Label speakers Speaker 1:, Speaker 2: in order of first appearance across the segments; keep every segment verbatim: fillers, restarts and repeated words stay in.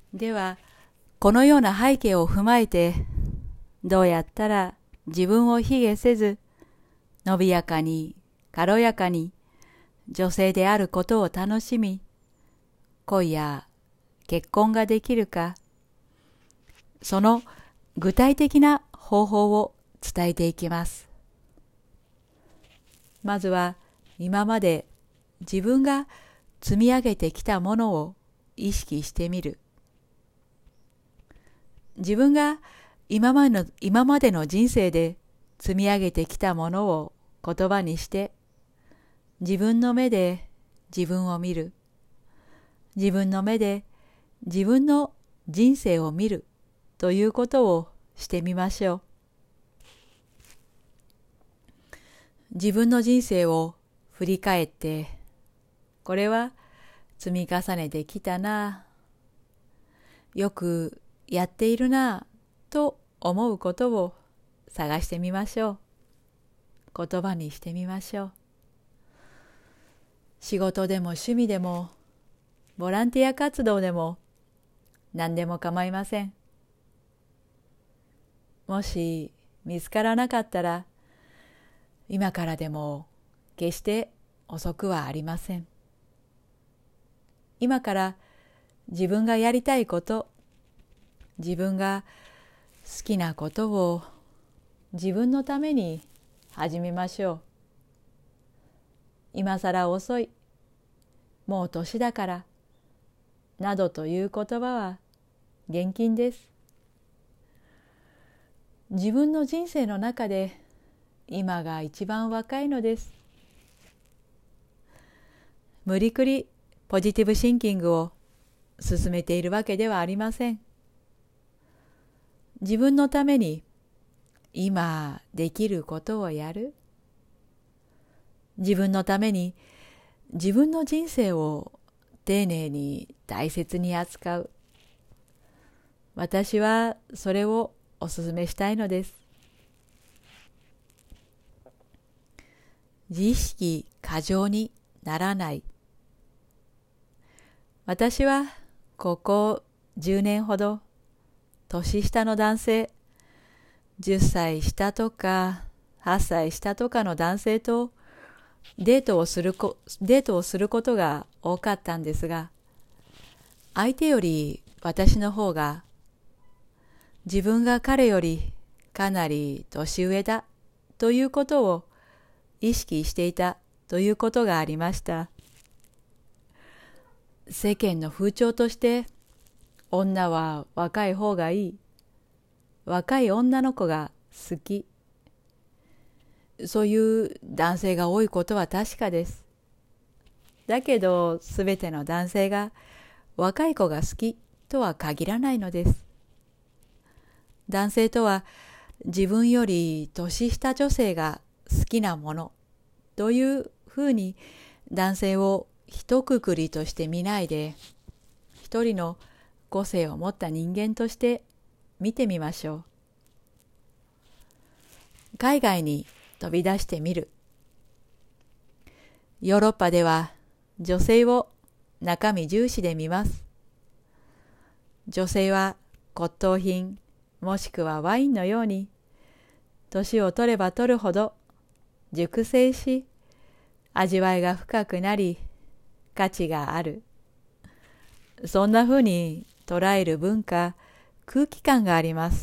Speaker 1: では、このような背景を踏まえて、どうやったら自分を卑下せず、伸びやかに、軽やかに、女性であることを楽しみ、恋や結婚ができるか、その具体的な方法を伝えていきます。まずは今まで自分が積み上げてきたものを意識してみる。自分が今までの、今までの人生で積み上げてきたものを言葉にして、自分の目で自分を見る。自分の目で自分の人生を見るということをしてみましょう。自分の人生を振り返って、これは積み重ねてきたな、よくやっているなと思うことを探してみましょう。言葉にしてみましょう。仕事でも趣味でもボランティア活動でも何でも構いません。もし見つからなかったら、今からでも決して遅くはありません。今から自分がやりたいこと、自分が好きなことを自分のために始めましょう。今さら遅い、もう年だから、などという言葉は厳禁です。自分の人生の中で今が一番若いのです。無理くりポジティブシンキングを進めているわけではありません。自分のために今できることをやる。自分のために自分の人生を丁寧に大切に扱う。私はそれをお勧めしたいのです。自意識過剰にならない。私はここじゅうねんほど年下の男性、じゅっさい下とかはっさい下とかの男性とデートをするこ、デートをすることが多かったんですが、相手より私の方が自分が彼よりかなり年上だということを意識していたということがありました。世間の風潮として女は若い方がいい、若い女の子が好き、そういう男性が多いことは確かです。だけどすべての男性が若い子が好きとは限らないのです。男性とは自分より年下女性が好きなものというふうに男性を一括りとして見ないで、一人の個性を持った人間として見てみましょう。海外に飛び出してみる。ヨーロッパでは女性を中身重視で見ます。女性は骨董品もしくはワインのように年を取れば取るほど熟成し、味わいが深くなり価値がある。そんなふうに捉える文化、空気感があります。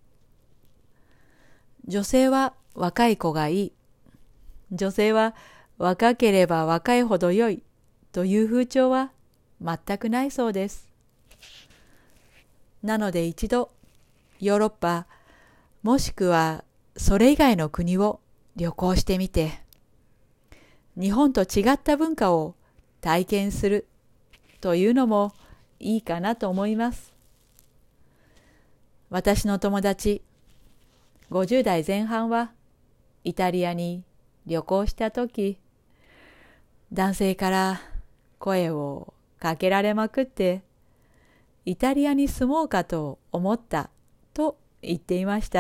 Speaker 1: 女性は若い子がいい。女性は若ければ若いほど良いという風潮は全くないそうです。なので一度ヨーロッパもしくはそれ以外の国を旅行してみて、日本と違った文化を体験するというのもいいかなと思います。私の友達ごじゅう代前半はイタリアに旅行したとき、男性から声をかけられまくって、イタリアに住もうかと思ったと言っていました。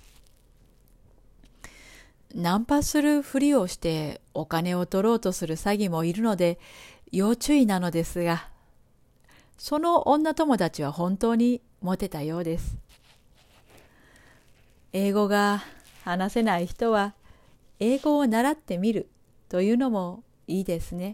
Speaker 1: ナンパするふりをしてお金を取ろうとする詐欺もいるので要注意なのですが、 その女友達は本当にモテたようです。英語が話せない人は英語を習ってみるというのもいいですね。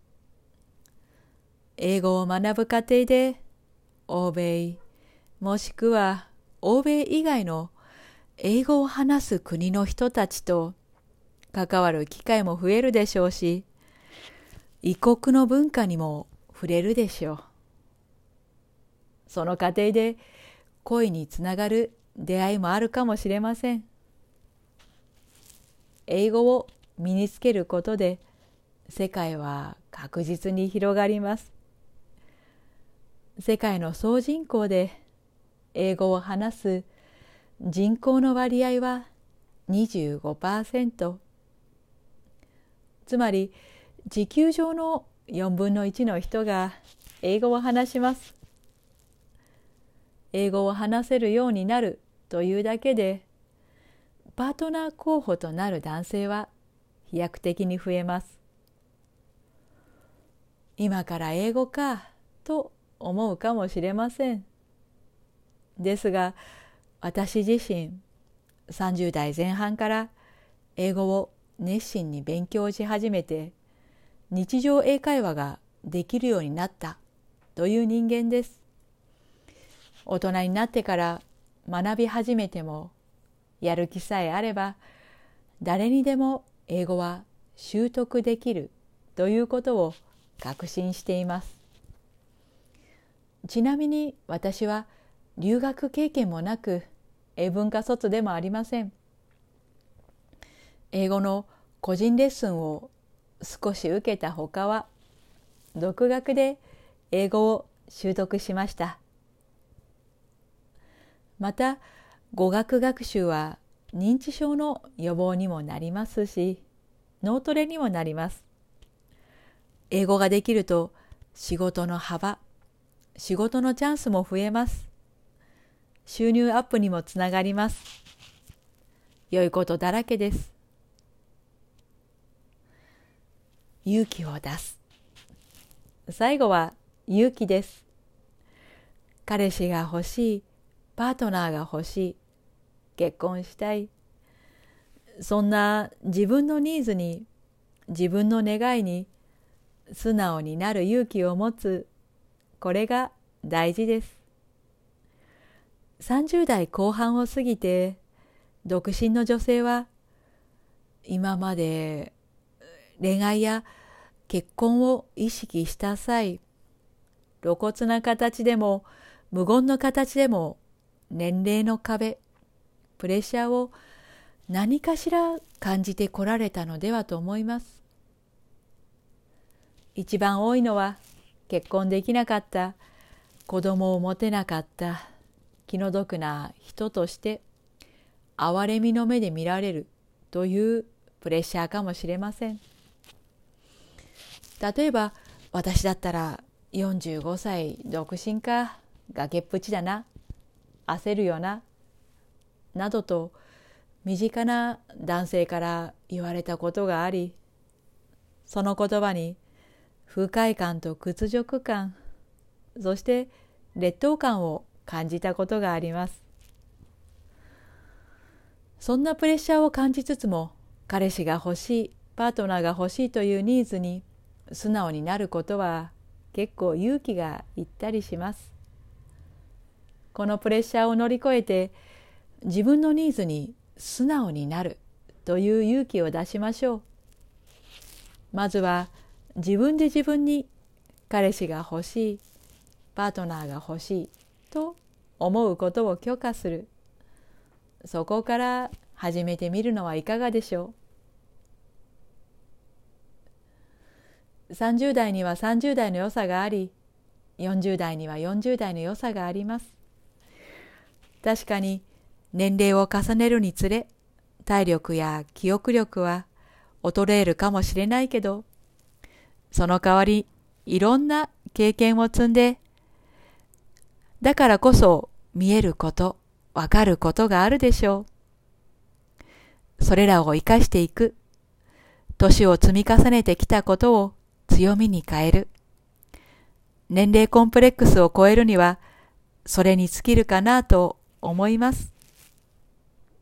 Speaker 1: 英語を学ぶ過程で欧米もしくは欧米以外の英語を話す国の人たちと関わる機会も増えるでしょうし、異国の文化にも触れるでしょう。その過程で恋につながる出会いもあるかもしれません。英語を身につけることで世界は確実に広がります。世界の総人口で英語を話す人口の割合は にじゅうごパーセント。つまり地球上のよんぶんのいちの人が英語を話します。英語を話せるようになるというだけで、パートナー候補となる男性は飛躍的に増えます。今から英語かと思うかもしれません。ですが、私自身さんじゅう代前半から英語を熱心に勉強し始めて、日常英会話ができるようになったという人間です。大人になってから学び始めても、やる気さえあれば誰にでも英語は習得できるということを確信しています。ちなみに私は留学経験もなく英文科卒でもありません。英語の個人レッスンを少し受けたほかは独学で英語を習得しました。また語学学習は認知症の予防にもなりますし、脳トレにもなります。英語ができると仕事の幅、仕事のチャンスも増えます。収入アップにもつながります。良いことだらけです。勇気を出す。最後は勇気です。彼氏が欲しい、パートナーが欲しい、結婚したい。そんな自分のニーズに、自分の願いに素直になる勇気を持つ、これが大事です。さんじゅう代後半を過ぎて独身の女性は、今まで恋愛や結婚を意識した際、露骨な形でも無言の形でも年齢の壁、プレッシャーを何かしら感じてこられたのではと思います。一番多いのは、結婚できなかった、子供を持てなかった、気の毒な人として憐れみの目で見られるというプレッシャーかもしれません。例えば私だったらよんじゅうごさい独身か、崖っぷちだな、焦るよな、などと身近な男性から言われたことがあり、その言葉に不快感と屈辱感、そして劣等感を感じたことがあります。そんなプレッシャーを感じつつも、彼氏が欲しい、パートナーが欲しいというニーズに素直になることは結構勇気がいったりします。このプレッシャーを乗り越えて、自分のニーズに素直になるという勇気を出しましょう。まずは自分で自分に彼氏が欲しい、パートナーが欲しいと思うことを許可する。そこから始めてみるのはいかがでしょう。さんじゅう代にはさんじゅう代の良さがあり、よんじゅう代にはよんじゅう代の良さがあります。確かに年齢を重ねるにつれ、体力や記憶力は衰えるかもしれないけど、その代わりいろんな経験を積んで、だからこそ見えること、わかることがあるでしょう。それらを生かしていく。年を積み重ねてきたことを強みに変える。 年齢コンプレックスを超えるには、それに尽きるかなと思います。